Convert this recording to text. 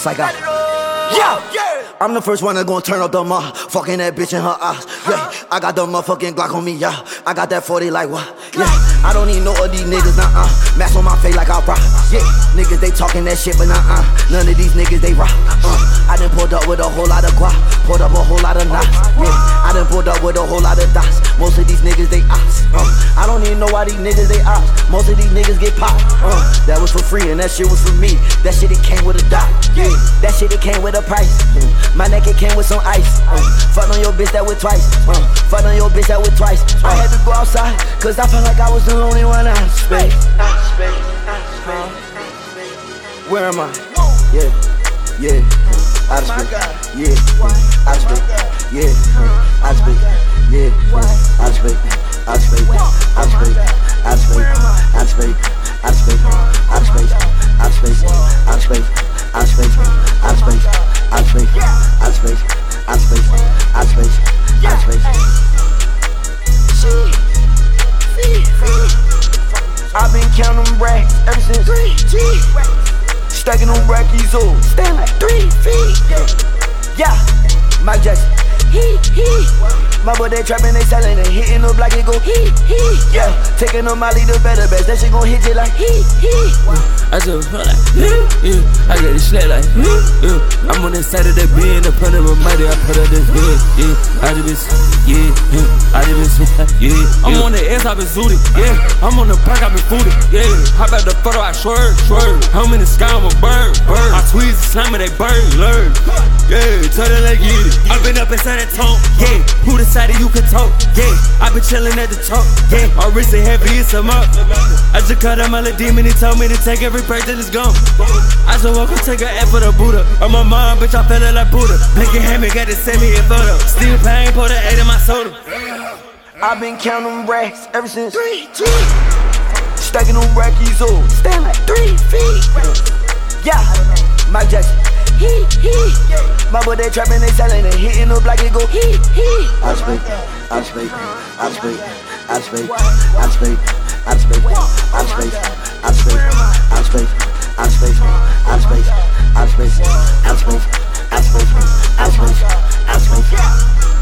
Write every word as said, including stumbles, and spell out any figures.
just like I. Yeah, I'm the first one that's gonna turn up the motherfucking that bitch in her eyes. Yeah, I got the motherfucking Glock on me, yeah. I got that forty like what? Yeah, I don't need no of these niggas, nah-uh. Mask on my face like I rock. Yeah, niggas they talking that shit, but nah-uh. None of these niggas they rock. Uh, I done pulled up with a whole lot of guap, pulled up a whole lot of knots. Yeah, I done pulled up with a whole lot of dots. Most of these niggas they ops. Uh, I don't even know why these niggas they ops. Most of these niggas get popped. Uh, that was for free and that shit was for me. That shit it came with a dot. Yeah, that shit it came with a price. Mm. My neck it came with some ice. Uh, fuck on your bitch that with twice. Uh, fuck on your bitch that with twice. Uh, I had to go outside, cause I felt like I was the only one out of space. Uh, where am I? Yeah, yeah, out of space. Yeah, out of space. Yeah, out of space. Yeah, out of space. Out of space. Out of space. Out of space. Out of space. Out of space. Out of space. Out of space. Out of space. Out of space. Out of space. Out of space. Out of space. Out of space. Out of space. Out of space. I've been counting racks ever since three G. Stacking on brackies, oh, stand like three feet. Yeah, Mike Jackson. He, he. My boy they trapping, they selling, they hitting up like it go he, he. Yeah, taking on Molly the better best, that shit gon' hit you like he, he. I just feel like, yeah, yeah. I got this shit like, yeah, yeah. I'm on the side of that bed, in front of a mighty, I put up this head, yeah. I just been, yeah, yeah. I just been, yeah. I'm on the ass, I been zooted, yeah. I'm on the park, I been fooded, yeah. Hop out the photo, I swerve, swerve. I'm in the sky, I'm a bird, bird. I tweeze the slime of that bird, learn. Yeah, tell them like get it. I been up inside that tone, yeah. Who decided you could talk, yeah. I been chillin' at the top, yeah. My wrist ain't heavy, it's a mop. I just cut out my little demon, he told me to take every break till it's gone. I just walk and take a F for the Buddha. On my mind, bitch, I feelin' like Buddha. Blinky hand me, got to send me a photo. Still pain, pour the eight in my soda. I've been counting racks ever since three G. Stacking on brackies, oh, stand like three feet. Yeah, Mike Jackson. He, he. My boy they trapping, they selling, they hitting up like it go he, he. I speak, I speak, I speak, I speak, I speak, I speak, I speak, I speak, I speak, I speak, I speak, I speak, I speak, I speak, I speak, I speak, I speak.